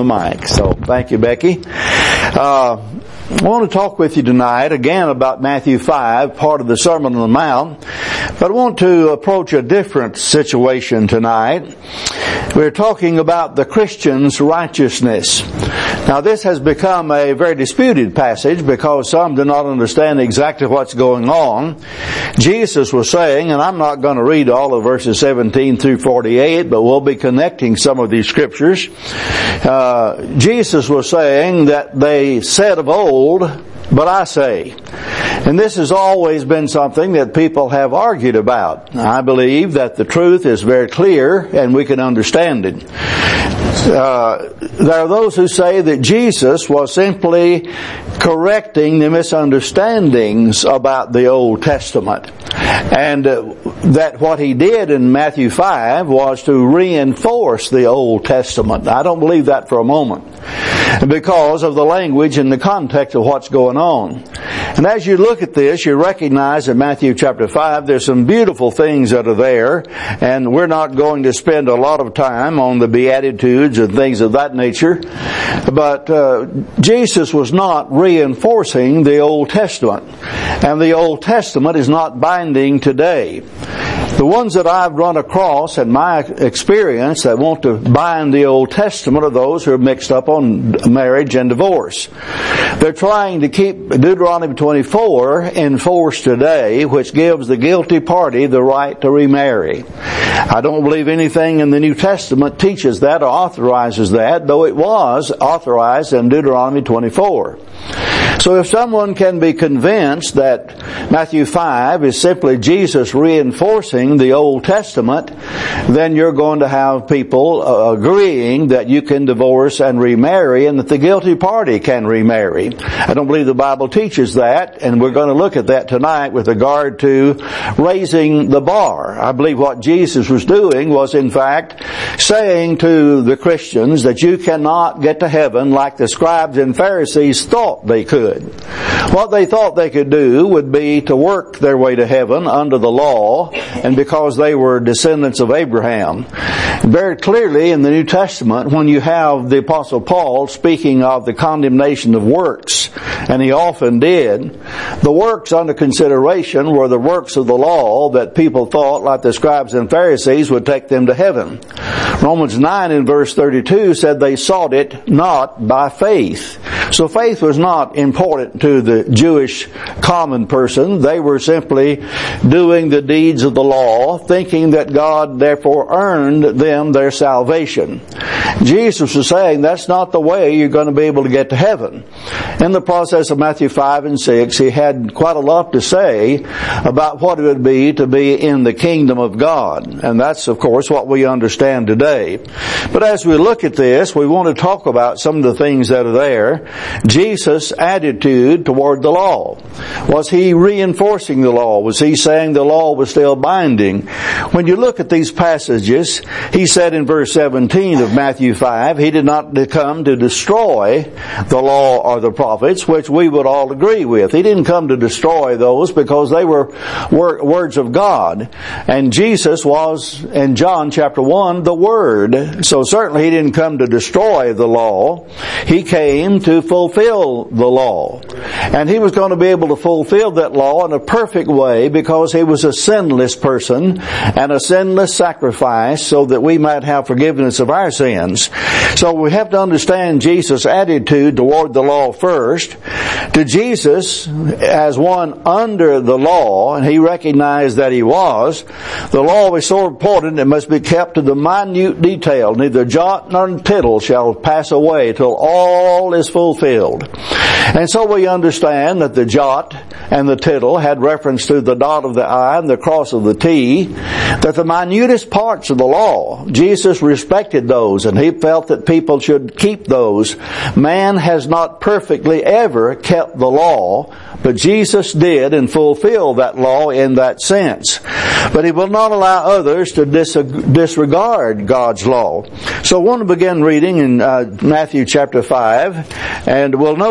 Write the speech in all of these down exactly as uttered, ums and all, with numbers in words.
mic. So thank you, Becky. Uh, I want to talk with you tonight again about Matthew five, part of the Sermon on the Mount. But I want to approach a different situation tonight. We're talking about the Christian's righteousness. Now this has become a very disputed passage because some do not understand exactly what's going on. Jesus was saying, and I'm not going to read all of verses seventeen through forty-eight, but we'll be connecting some of these scriptures. Uh, Jesus was saying that they said of old, but I say. And this has always been something that people have argued about. I believe that the truth is very clear and we can understand it. Uh, there are those who say that Jesus was simply correcting the misunderstandings about the Old Testament. And uh, that what he did in Matthew five was to reinforce the Old Testament. I don't believe that for a moment, because of the language and the context of what's going on. And as you look at this, you recognize in Matthew chapter five, there's some beautiful things that are there, and we're not going to spend a lot of time on the Beatitudes and things of that nature. But uh, Jesus was not reinforcing the Old Testament, and the Old Testament is not binding today. The ones that I've run across in my experience that want to bind the Old Testament are those who are mixed up on marriage and divorce. They're trying to keep Deuteronomy twenty-four in force today, which gives the guilty party the right to remarry. I don't believe anything in the New Testament teaches that or authorizes that, though it was authorized in Deuteronomy twenty-four. So if someone can be convinced that Matthew five is simply Jesus reinforcing the Old Testament, then you're going to have people uh, agreeing that you can divorce and remarry and that the guilty party can remarry. I don't believe the Bible teaches that, and we're going to look at that tonight with regard to raising the bar. I believe what Jesus was doing was in fact saying to the Christians that you cannot get to heaven like the scribes and Pharisees thought they could. What they thought they could do would be to work their way to heaven under the law, and because they were descendants of Abraham. Very clearly in the New Testament, when you have the Apostle Paul speaking of the condemnation of works, and he often did, the works under consideration were the works of the law that people thought, like the scribes and Pharisees, would take them to heaven. Romans nine in verse thirty-two said they sought it not by faith. So faith was not important to the Jewish common person. They were simply doing the deeds of the law, thinking that God therefore earned them their salvation. Jesus was saying that's not the way you're going to be able to get to heaven. In the process of Matthew five and six, he had quite a lot to say about what it would be to be in the kingdom of God. And that's, of course, what we understand today. But as we look at this, we want to talk about some of the things that are there. Jesus' attitude toward the law. Was he reinforcing the law? Was he saying the law was still binding? When you look at these passages, he said in verse seventeen of Matthew five, he did not come to destroy the law or the prophets, which we would all agree with. He didn't come to destroy those because they were words of God. And Jesus was, in John chapter one, the Word. So certainly he didn't come to destroy the law. He came to fulfill the law. And he was going to be able to fulfill that law in a perfect way because he was a sinless person and a sinless sacrifice so that we might have forgiveness of our sins. So we have to understand Jesus' attitude toward the law first. To Jesus, as one under the law, and he recognized that he was, the law was so important it must be kept to the minute detail. Neither jot nor tittle shall pass away till all is fulfilled. And so we understand that the jot and the tittle had reference to the dot of the I and the cross of the T, that the minutest parts of the law, Jesus respected those, and he felt that people should keep those. Man has not perfectly ever kept the law, but Jesus did and fulfilled that law in that sense. But he will not allow others to dis- disregard God's law. So I want to begin reading in uh, Matthew chapter five, and we'll notice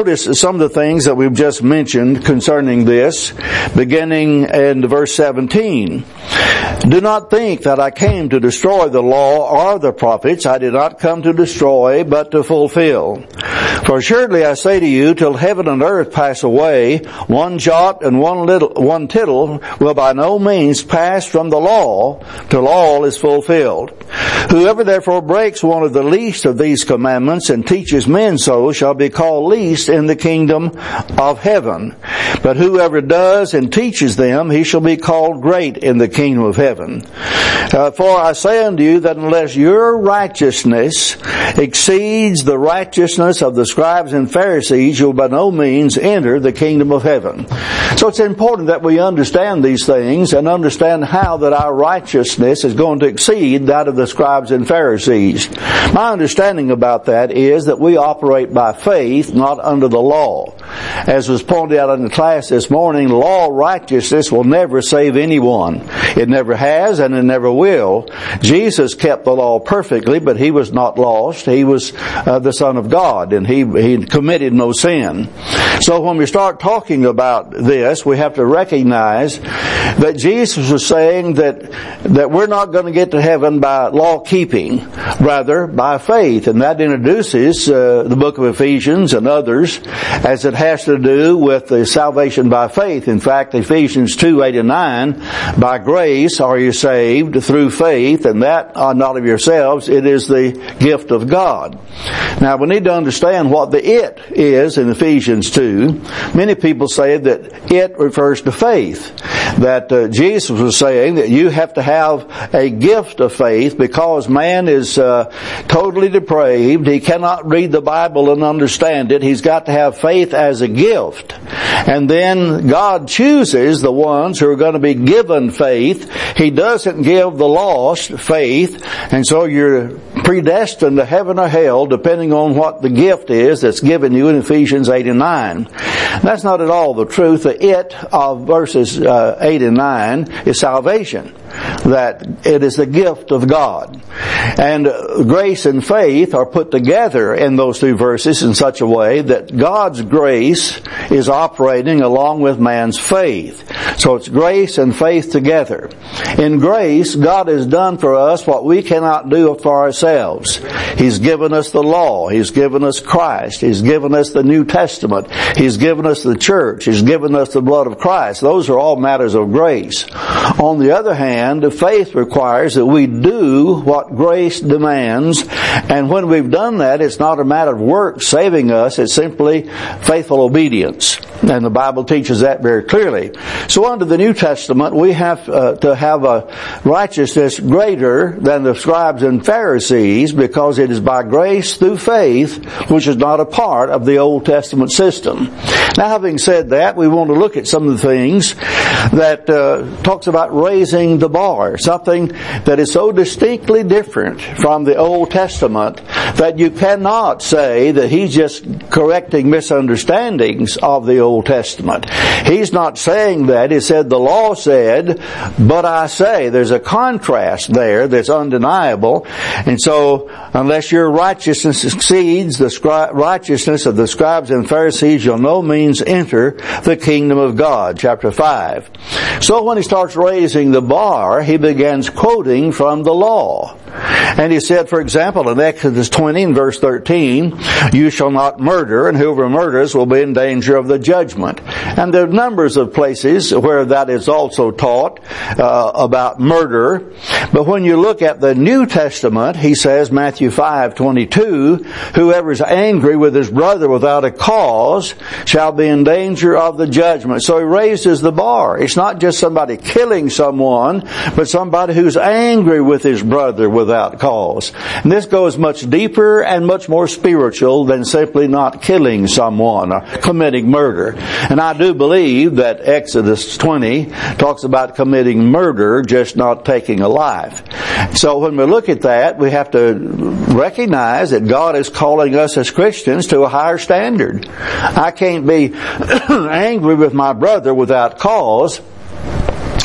some of the things that we've just mentioned concerning this, beginning in verse seventeen. Do not think that I came to destroy the law or the prophets. I did not come to destroy, but to fulfill. For surely I say to you, till heaven and earth pass away, one jot and one little, one tittle will by no means pass from the law till all is fulfilled. Whoever therefore breaks one of the least of these commandments and teaches men so shall be called least in the kingdom of heaven. But whoever does and teaches them, he shall be called great in the kingdom of heaven. Uh, for I say unto you that unless your righteousness exceeds the righteousness of the scribes and Pharisees, you'll by no means enter the kingdom of heaven. So it's important that we understand these things and understand how that our righteousness is going to exceed that of the scribes and Pharisees. My understanding about that is that we operate by faith, not under the law. As was pointed out in the class this morning, law righteousness will never save anyone. It never has and it never will. Jesus kept the law perfectly, but he was not lost. He was uh, the Son of God, and he, he committed no sin. So when we start talking about this, we have to recognize that Jesus was saying that that we're not going to get to heaven by law keeping, rather by faith, and that introduces uh, the book of Ephesians and others as it has to do with the salvation by faith. In fact, Ephesians two, eight and nine, by grace are you saved through faith, and that are not of yourselves, it is the gift of God. Now we need to understand what the it is in Ephesians two. Many people say that it refers to faith, that uh, Jesus was saying that you have to have a gift of faith because man is uh, totally depraved. He cannot read the Bible and understand it. He's got to have faith as a gift. And then God chooses the ones who are going to be given faith. He doesn't give the lost faith, and so you're predestined to heaven or hell depending on what the gift is that's given you in Ephesians eight and nine. That's not at all the truth. The it of verses uh, eight and nine is salvation, that it is the gift of God. And uh, grace and faith are put together in those two verses in such a way that God's grace is operating along with man's faith. So it's grace and faith together. In grace, God has done for us what we cannot do for ourselves. He's given us the law. He's given us Christ. He's given us the New Testament. He's given us the church. He's given us the blood of Christ. Those are all matters of grace. On the other hand, faith requires that we do what grace demands, and when we've done that, it's not a matter of works saving us, it's simply faithful obedience. And the Bible teaches that very clearly. So under the New Testament, we have uh, to have a righteousness greater than the scribes and Pharisees because it is by grace through faith, which is not a part of the Old Testament system. Now, having said that, we want to look at some of the things that uh, talks about raising the bar, something that is so distinctly different from the Old Testament that you cannot say that he's just correcting misunderstandings of the Old Testament. He's not saying that. He said the law said, but I say. There's a contrast there that's undeniable. And so, unless your righteousness exceeds the scri- righteousness of the scribes and Pharisees, you'll no means enter the kingdom of God. Chapter five. So when he starts raising the bar, he begins quoting from the law. And he said, for example, in Exodus twenty and verse thirteen, you shall not murder, and whoever murders will be in danger of the judgment. And there are numbers of places where that is also taught uh, about murder. But when you look at the New Testament, he says, Matthew five twenty-two, whoever is angry with his brother without a cause shall be in danger of the judgment. So he raises the bar. It's not just somebody killing someone, but somebody who's angry with his brother without cause. And this goes much deeper and much more spiritual than simply not killing someone or committing murder. And I do believe that Exodus twenty talks about committing murder, just not taking a life. So when we look at that, we have to recognize that God is calling us as Christians to a higher standard. I can't be angry with my brother without cause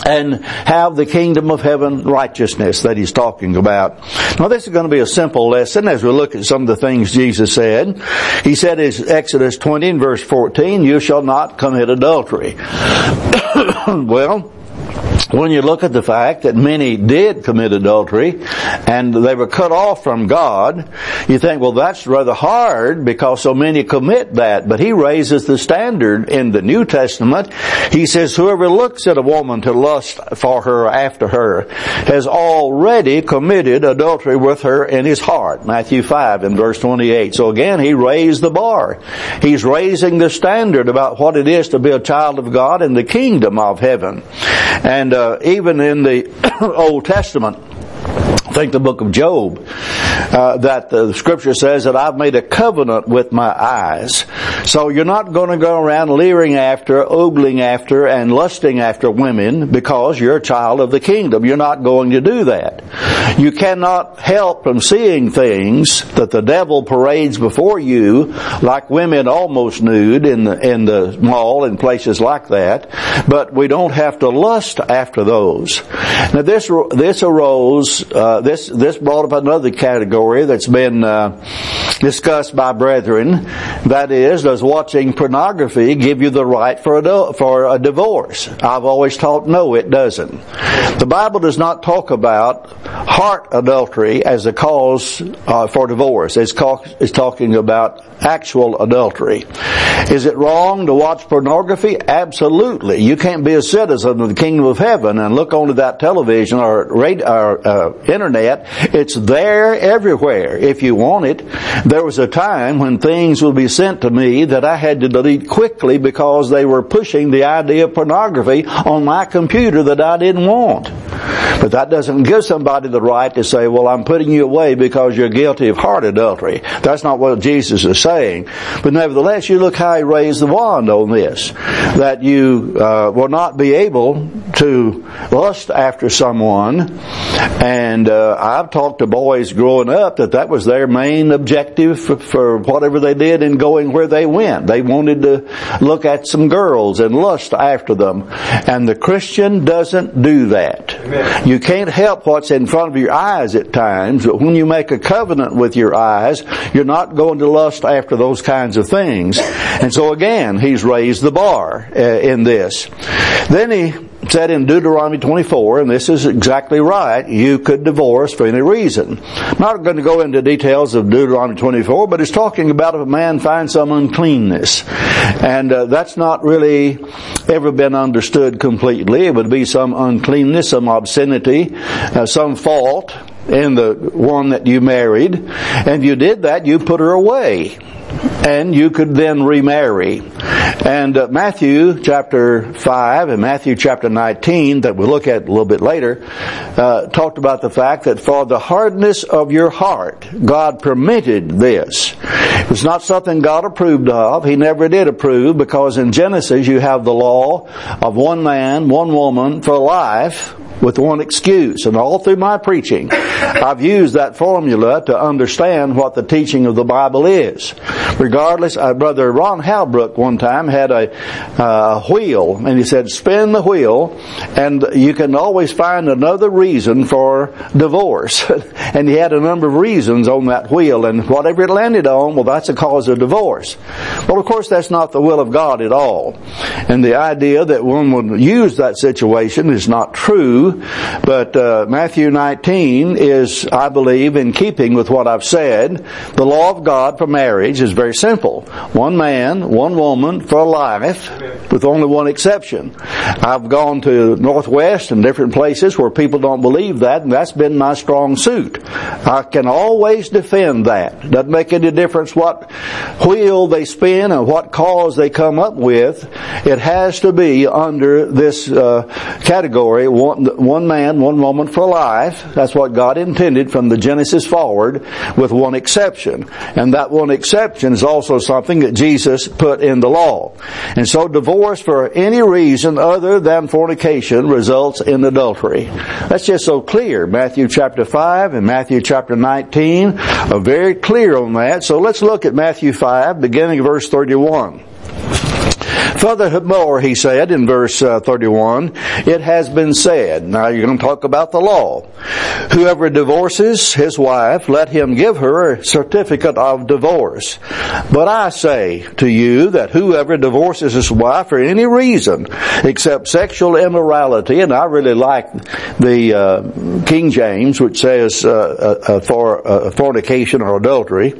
and have the kingdom of heaven righteousness that he's talking about. Now this is going to be a simple lesson as we look at some of the things Jesus said. He said in Exodus twenty and verse fourteen, you shall not commit adultery. Well, when you look at the fact that many did commit adultery and they were cut off from God, you think, well, that's rather hard because so many commit that. But he raises the standard in the New Testament. He says, whoever looks at a woman to lust for her or after her has already committed adultery with her in his heart. Matthew five and verse twenty-eight. So again, he raised the bar. He's raising the standard about what it is to be a child of God in the kingdom of heaven. And uh, even in the Old Testament, I think the book of Job, uh, that the scripture says that I've made a covenant with my eyes. So you're not going to go around leering after, ogling after, and lusting after women because you're a child of the kingdom. You're not going to do that. You cannot help from seeing things that the devil parades before you, like women almost nude in the, in the mall and places like that. But we don't have to lust after those. Now this, this arose, uh, this, this brought up another category that's been, uh, discussed by brethren. That is, does watching pornography give you the right for a, for a divorce? I've always taught no, it doesn't. The Bible does not talk about heart adultery as a cause uh, for divorce. It's, call, it's talking about actual adultery. Is it wrong to watch pornography? Absolutely. You can't be a citizen of the kingdom of heaven and look onto that television or, radio, or uh, internet. It's there everywhere if you want it. There was a time when things would be sent to me that I had to delete quickly because they were pushing the idea of pornography on my computer that I didn't want. But that doesn't give somebody the right to say, well, I'm putting you away because you're guilty of heart adultery. That's not what Jesus is saying. But nevertheless, you look how he raised the wand on this. That you uh, will not be able to lust after someone. And uh, I've talked to boys growing up that that was their main objective for, for whatever they did in going where they went. They wanted to look at some girls and lust after them. And the Christian doesn't do that. Amen. You can't help what's in front of your eyes at times, but when you make a covenant with your eyes, you're not going to lust after those kinds of things. And so again, he's raised the bar uh, in this. Then he said in Deuteronomy twenty-four, and this is exactly right, you could divorce for any reason. I'm not going to go into details of Deuteronomy twenty-four, but it's talking about if a man finds some uncleanness. And uh, that's not really ever been understood completely. It would be some uncleanness, some obscenity, uh, some fault in the one that you married. And if you did that, you put her away. And you could then remarry. And uh, Matthew chapter five and Matthew chapter nineteen, that we'll look at a little bit later, uh, talked about the fact that for the hardness of your heart, God permitted this. It was not something God approved of. He never did approve, because in Genesis you have the law of one man, one woman for life, with one excuse. And all through my preaching, I've used that formula to understand what the teaching of the Bible is. Regardless, uh, Brother Ron Halbrook one time had a uh, wheel, and he said, spin the wheel, and you can always find another reason for divorce. And he had a number of reasons on that wheel, and whatever it landed on, well, that's a cause of divorce. Well, of course, that's not the will of God at all. And the idea that one would use that situation is not true. But uh, Matthew nineteen is, I believe, in keeping with what I've said. The law of God for marriage is very simple. One man, one woman for life, with only one exception. I've gone to Northwest and different places where people don't believe that, and that's been my strong suit. I can always defend that. Doesn't make any difference what wheel they spin and what cause they come up with. It has to be under this uh, category, one, one man, one woman for life. That's what God intended from the Genesis forward, with one exception. And that one exception is also something that Jesus put in the law. And so divorce for any reason other than fornication results in adultery. That's just so clear. Matthew chapter five and Matthew chapter nineteen are very clear on that. So let's look at Matthew five, beginning of verse thirty-one. Furthermore, he said in verse uh, thirty-one, it has been said, now you're going to talk about the law, whoever divorces his wife, let him give her a certificate of divorce. But I say to you that whoever divorces his wife for any reason except sexual immorality, and I really like the uh, King James, which says uh, uh, for uh, fornication or adultery,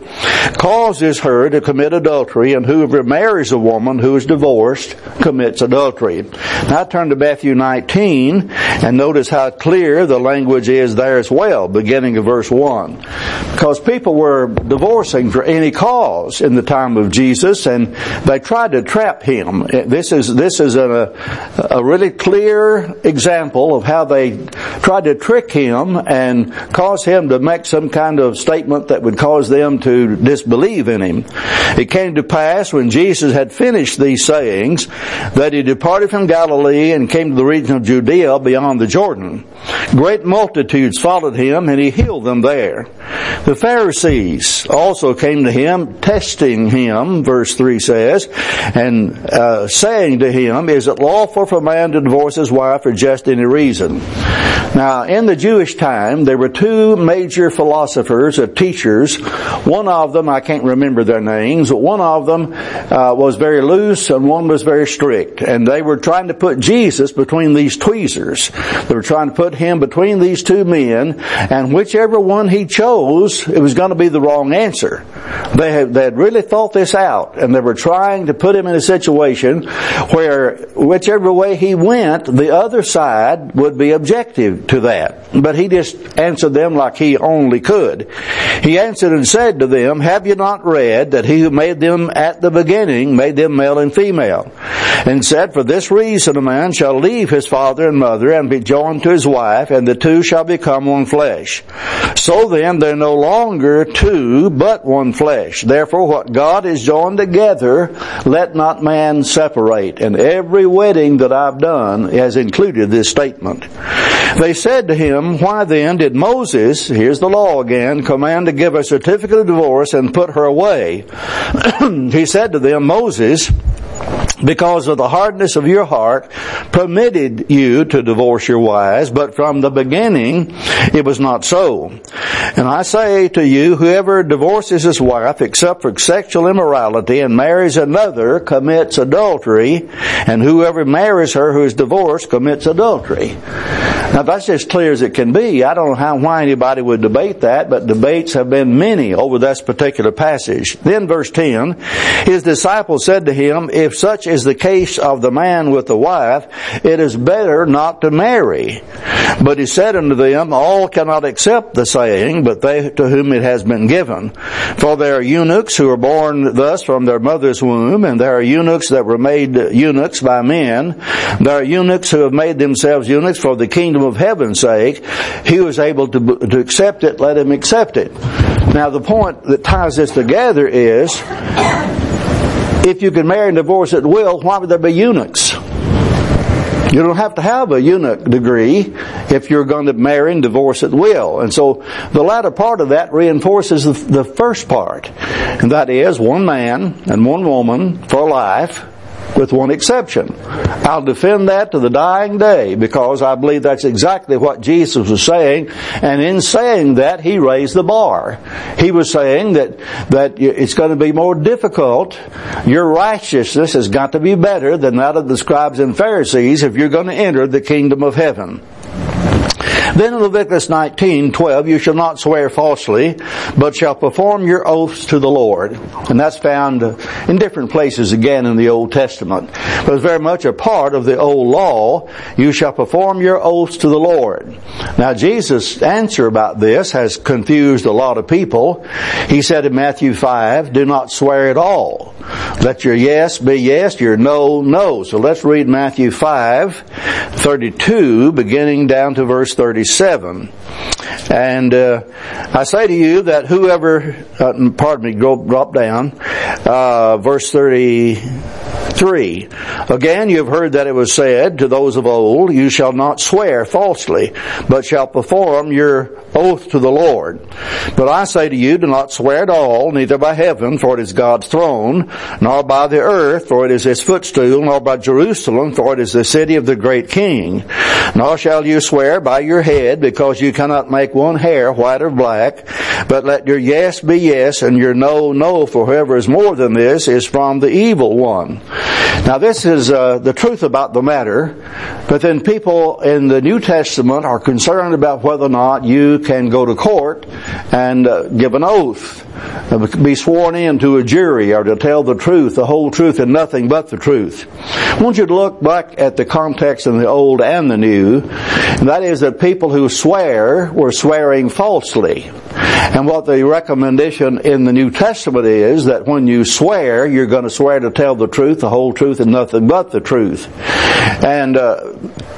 causes her to commit adultery, and whoever marries a woman who is divorced commits adultery. Now turn to Matthew nineteen and notice how clear the language is there as well, beginning of verse one. Because people were divorcing for any cause in the time of Jesus, and they tried to trap him. This is this is a, a really clear example of how they tried to trick him and cause him to make some kind of statement that would cause them to disbelieve in him. It came to pass when Jesus had finished these sayings that he departed from Galilee and came to the region of Judea beyond the Jordan. Great multitudes followed him, and he healed them there. The Pharisees also came to him, testing him, verse three says, and uh, saying to him, is it lawful for a man to divorce his wife for just any reason? Now, in the Jewish time, there were two major philosophers or teachers. One of them, I can't remember their names, but one of them uh, was very loose and one was very strict. And they were trying to put Jesus between these tweezers. They were trying to put him between these two men, and whichever one he chose, it was going to be the wrong answer. They had, they had really thought this out, and they were trying to put him in a situation where whichever way he went, the other side would be objective to that. But he just answered them like he only could. He answered and said to them, have you not read that he who made them at the beginning made them male and female? And said, for this reason a man shall leave his father and mother and be joined to his wife, and the two shall become one flesh. So then they're no longer two, but one flesh. Therefore what God has joined together, let not man separate. And every wedding that I've done has included this statement. They said to him, why then did Moses, here's the law again, command to give a certificate of divorce and put her away? He said to them, Moses, because of the hardness of your heart, permitted you to divorce your wives, but from the beginning it was not so. And I say to you, whoever divorces his wife except for sexual immorality and marries another commits adultery, and whoever marries her who is divorced commits adultery. Now that's as clear as it can be. I don't know how why anybody would debate that, but debates have been many over this particular passage. Then verse ten, his disciples said to him, if such is the case of the man with the wife, it is better not to marry. But he said unto them, all cannot accept the saying, but they to whom it has been given. For there are eunuchs who are born thus from their mother's womb, and there are eunuchs that were made eunuchs by men. There are eunuchs who have made themselves eunuchs for the kingdom of heaven's sake. He who is able to, to accept it, let him accept it. Now the point that ties this together is, if you can marry and divorce at will, why would there be eunuchs? You don't have to have a eunuch degree if you're going to marry and divorce at will. And so the latter part of that reinforces the, the first part. And that is one man and one woman for life, with one exception. I'll defend that to the dying day, because I believe that's exactly what Jesus was saying. And in saying that, he raised the bar. He was saying that, that it's going to be more difficult. Your righteousness has got to be better than that of the scribes and Pharisees if you're going to enter the kingdom of heaven. Then in Leviticus nineteen twelve, you shall not swear falsely, but shall perform your oaths to the Lord. And that's found in different places again in the Old Testament. But it's very much a part of the old law. You shall perform your oaths to the Lord. Now Jesus' answer about this has confused a lot of people. He said in Matthew five, do not swear at all. Let your yes be yes, your no, no. So let's read Matthew five thirty-two, beginning down to verse thirty-seven. And uh, I say to you that whoever, uh, pardon me, go drop down, uh, verse thirty. three. Again, you have heard that it was said to those of old, you shall not swear falsely, but shall perform your oath to the Lord. But I say to you, do not swear at all, neither by heaven, for it is God's throne, nor by the earth, for it is his footstool, nor by Jerusalem, for it is the city of the great King. Nor shall you swear by your head, because you cannot make one hair white or black, but let your yes be yes, and your no, no, for whoever is more than this is from the evil one. Now this is uh, the truth about the matter, but then people in the New Testament are concerned about whether or not you can go to court and uh, give an oath, uh, be sworn in to a jury, or to tell the truth, the whole truth, and nothing but the truth. I want you to look back at the context in the Old and the New, and that is that people who swear were swearing falsely. And what the recommendation in the New Testament is that when you swear, you're going to swear to tell the truth, the whole truth, and nothing but the truth. And uh,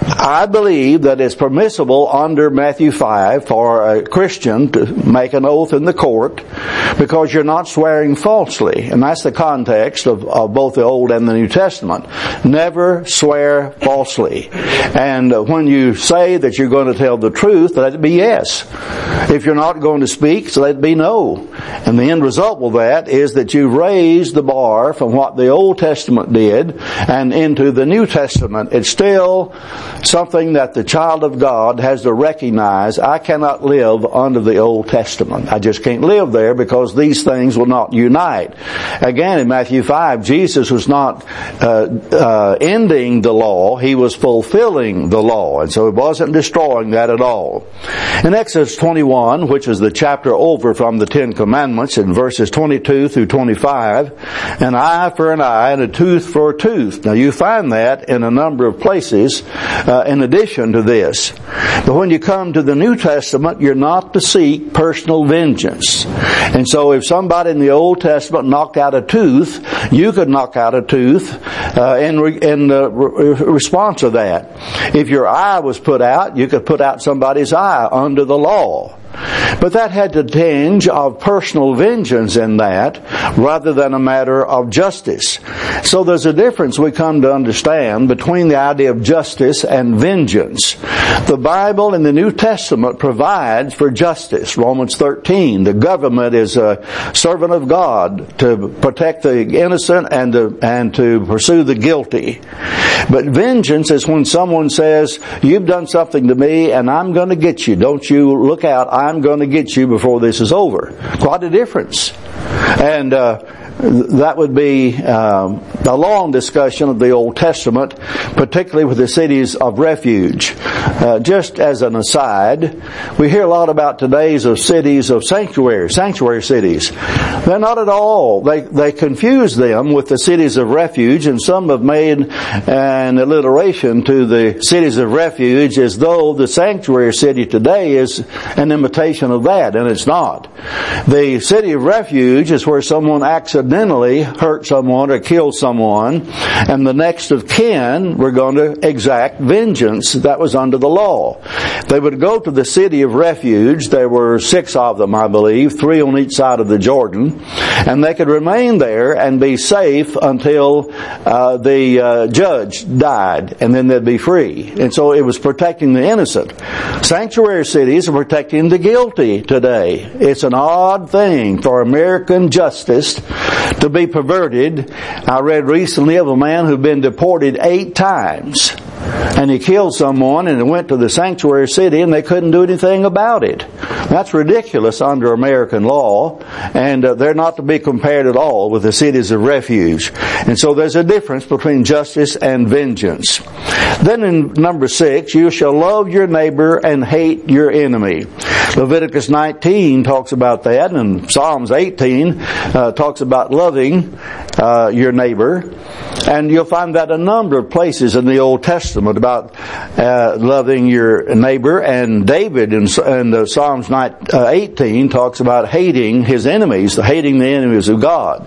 I believe that it's permissible under Matthew five for a Christian to make an oath in the court, because you're not swearing falsely. And that's the context of, of both the Old and the New Testament. Never swear falsely. And uh, when you say that you're going to tell the truth, let it be yes. If you're not going to speak, so let it be no. And the end result of that is that you raise the bar from what the Old Testament did and into the New Testament. It's still something that the child of God has to recognize. I cannot live under the Old Testament. I just can't live there, because these things will not unite. Again, in Matthew five, Jesus was not uh, uh, ending the law. He was fulfilling the law. And so he wasn't destroying that at all. In Exodus twenty-one, which is the chapter over from the Ten Commandments, in verses twenty-two through twenty-five, an eye for an eye and a tooth for a tooth. Now you find that in a number of places uh, in addition to this. But when you come to the New Testament, you're not to seek personal vengeance. And so if somebody in the Old Testament knocked out a tooth, you could knock out a tooth uh, in, re- in uh, re- response to that. If your eye was put out, you could put out somebody's eye under the law. But that had the tinge of personal vengeance in that, rather than a matter of justice. So there's a difference we come to understand between the idea of justice and vengeance. The Bible in the New Testament provides for justice. Romans thirteen, the government is a servant of God to protect the innocent and to, and to pursue the guilty. But vengeance is when someone says, you've done something to me and I'm going to get you. Don't you look out, I'm going to get you before this is over. Quite a difference. And uh, that would be um, a long discussion of the Old Testament, particularly with the cities of refuge. Uh, just as an aside, we hear a lot about today's of cities of sanctuary, sanctuary cities. They're not at all. They they confuse them with the cities of refuge, and some have made an alliteration to the cities of refuge as though the sanctuary city today is an imitation of that, and it's not. The city of refuge is where someone accidentally hurt someone or killed someone, and the next of kin were going to exact vengeance. That was under the law. They would go to the city of refuge. There were six of them, I believe, three on each side of the Jordan, and they could remain there and be safe until uh, the uh, judge died, and then they'd be free. And so it was protecting the innocent. Sanctuary cities are protecting the guilty today. It's an odd thing for American justice to be perverted. I read recently of a man who'd been deported eight times. And he killed someone and went to the sanctuary city and they couldn't do anything about it. That's ridiculous under American law, and uh, they're not to be compared at all with the cities of refuge. And so there's a difference between justice and vengeance. Then in number six, you shall love your neighbor and hate your enemy. Leviticus nineteen talks about that, and Psalms eighteen uh, talks about loving uh, your neighbor. And you'll find that a number of places in the Old Testament about uh, loving your neighbor. And David in, in the Psalms eighteen talks about hating his enemies, hating the enemies of God.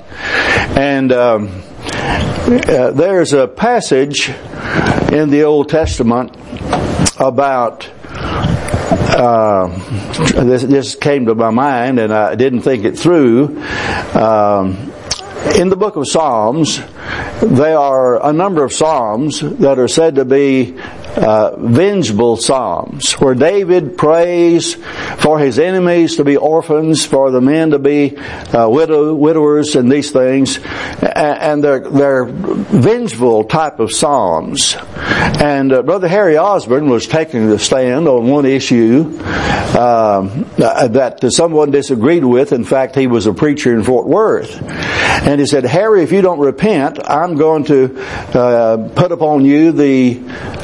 And um, uh, there's a passage in the Old Testament about Uh, this, this came to my mind and I didn't think it through. Um, in the book of Psalms, there are a number of psalms that are said to be uh, vengeful psalms, where David prays for his enemies to be orphans, for the men to be uh, widow, widowers, and these things, and they're they're vengeful type of psalms. And uh, Brother Harry Osborne was taking the stand on one issue um, that someone disagreed with. In fact, he was a preacher in Fort Worth. And he said, Harry, if you don't repent, I'm going to uh, put upon you the...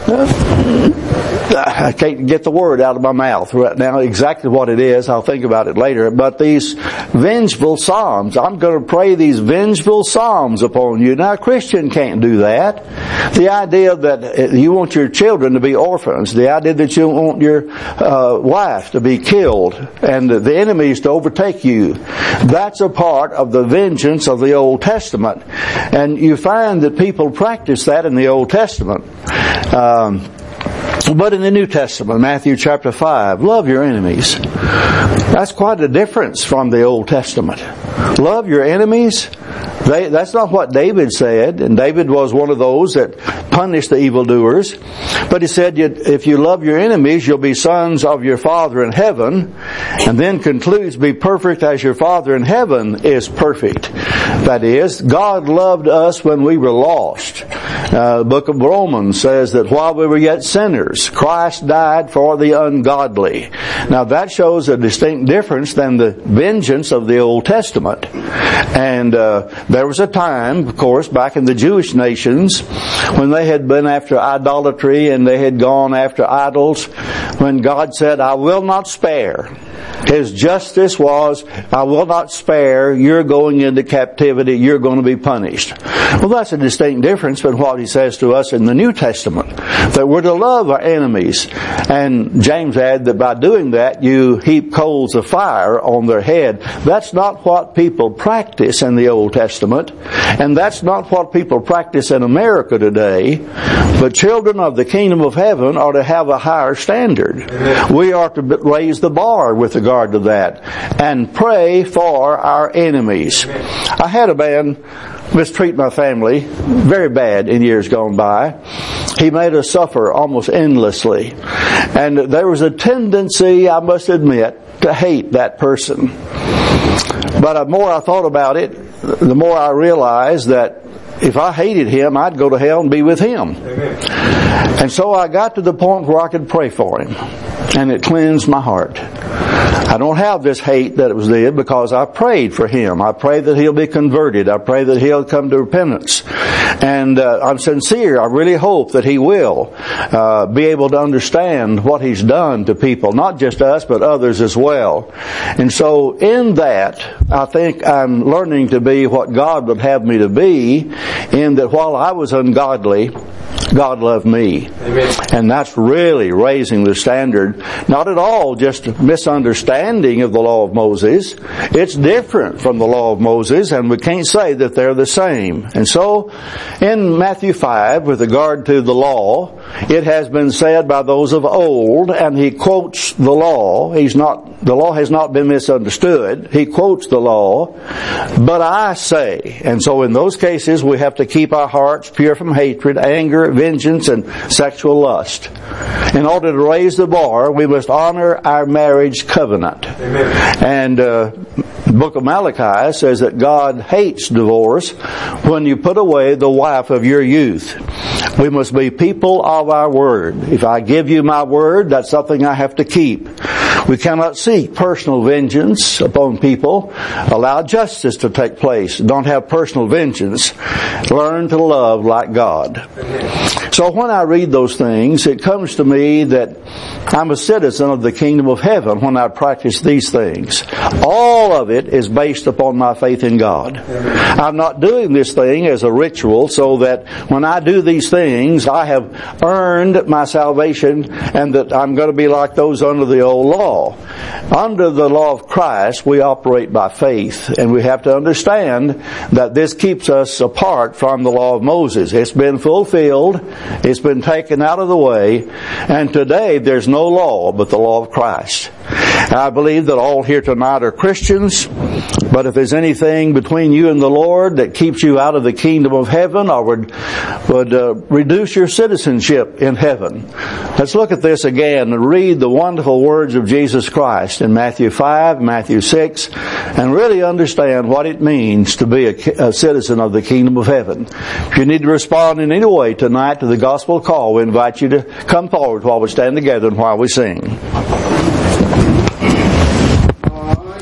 Uh, I can't get the word out of my mouth right now exactly what it is. I'll think about it later. But these vengeful psalms, I'm going to pray these vengeful psalms upon you. Now, a Christian can't do that. The idea that you want your children to be orphans, the idea that you want your uh, wife to be killed and the enemies to overtake you, that's a part of the vengeance of the Old Testament. And you find that people practice that in the Old Testament. Um, But in the New Testament, Matthew chapter five, love your enemies. That's quite a difference from the Old Testament. Love your enemies. They, that's not what David said, and David was one of those that punished the evildoers. But he said, if you love your enemies, you'll be sons of your Father in heaven. And then concludes, be perfect as your Father in heaven is perfect. That is, God loved us when we were lost. Uh, the book of Romans says that while we were yet sinners, Christ died for the ungodly. Now that shows a distinct difference than the vengeance of the Old Testament. And uh, there was a time, of course, back in the Jewish nations, when they had been after idolatry and they had gone after idols, when God said, I will not spare. His justice was, I will not spare, you're going into captivity, you're going to be punished. Well, that's a distinct difference from what he says to us in the New Testament, that we're to love our enemies. And James added that by doing that, you heap coals of fire on their head. That's not what people practice in the Old Testament, and that's not what people practice in America today. But children of the kingdom of heaven are to have a higher standard. Amen. We are to raise the bar with regard to that and pray for our enemies. Amen. I had a man mistreat my family very bad in years gone by. He made us suffer almost endlessly. And there was a tendency, I must admit, to hate that person. But the more I thought about it, the more I realized that if I hated him, I'd go to hell and be with him. Amen. And so I got to the point where I could pray for him. And it cleansed my heart. I don't have this hate that it was there because I prayed for him. I pray that he'll be converted. I pray that he'll come to repentance. And uh, I'm sincere. I really hope that he will uh, be able to understand what he's done to people, not just us, but others as well. And so in that, I think I'm learning to be what God would have me to be, in that while I was ungodly, God loved me. Amen. And that's really raising the standard. Not at all just a misunderstanding of the law of Moses. It's different from the law of Moses, and we can't say that they're the same. And so, in Matthew five, with regard to the law, it has been said by those of old, and he quotes the law. He's not, the law has not been misunderstood. He quotes the law. But I say, and so in those cases we have to keep our hearts pure from hatred, anger, vengeance, and sexual lust. In order to raise the bar, we must honor our marriage covenant. Amen. And uh, the book of Malachi says that God hates divorce when you put away the wife of your youth. We must be people of our word. If I give you my word, that's something I have to keep. We cannot seek personal vengeance upon people. Allow justice to take place. Don't have personal vengeance. Learn to love like God. So when I read those things, it comes to me that I'm a citizen of the kingdom of heaven when I practice these things. All of it is based upon my faith in God. I'm not doing this thing as a ritual so that when I do these things, I have earned my salvation and that I'm going to be like those under the old law. Under the law of Christ, we operate by faith, and we have to understand that this keeps us apart from the law of Moses. It's been fulfilled. It's been taken out of the way, and today there's no law but the law of Christ. I believe that all here tonight are Christians, but if there's anything between you and the Lord that keeps you out of the kingdom of heaven or would, would uh, reduce your citizenship in heaven, let's look at this again and read the wonderful words of Jesus Christ in Matthew five, Matthew six, and really understand what it means to be a, a citizen of the kingdom of heaven. If you need to respond in any way tonight to the gospel call, we invite you to come forward while we stand together and while we sing.